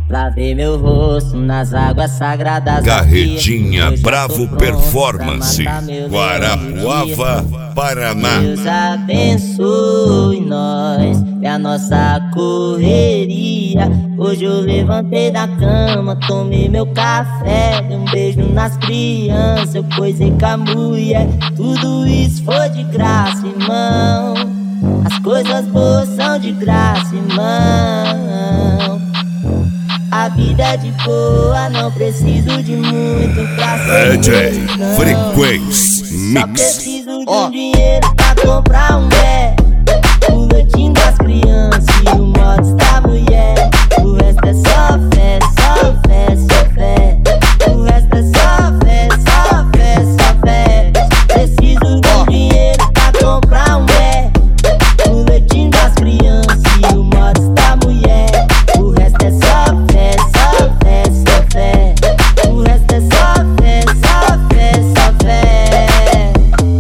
Lavei meu rosto nas águas sagradas. Carretinha Bravo Performance, Guarapuava, Paraná. Deus abençoe nós e a nossa correria. Hoje eu levantei da cama, tomei meu café, dei um beijo nas crianças, eu coisei com a mulher. Tudo isso foi de graça, irmão. As coisas boas são de graça, irmão. A vida é de boa, não preciso de muito pra ser DJ Frequência Só Mix. preciso de um dinheiro pra comprar um pé, o leitinho das crianças e o mods da mulher. O resto é só fé, só fé, só fé. O resto é só fé, só fé, só fé. Preciso de um dinheiro pra comprar um pé, o leitinho das crianças e o mods da mulher. O resto é só fé, só fé, só fé. O resto é só fé, só fé, só fé.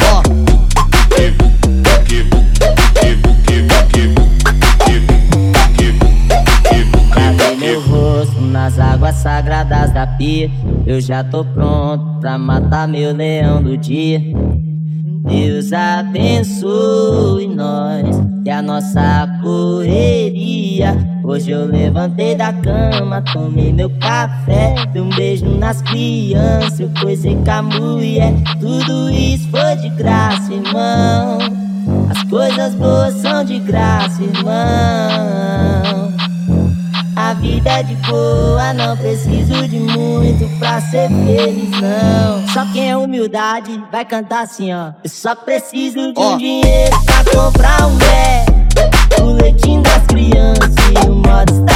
Lavei meu rosto nas águas sagradas da pia. Eu já tô pronto pra matar meu leão do dia. Deus abençoe nós e a nossa correria. Hoje eu levantei da cama, tomei meu café, dei um beijo nas crianças, eu coisei com a mulher. Tudo isso foi de graça, irmão. As coisas boas são de graça, irmão. A vida é de boa, não preciso de muito pra ser feliz, não. Só quem é humildade vai cantar assim, ó. Eu só preciso de um dinheiro pra comprar um pé, o leitinho das crianças e o mods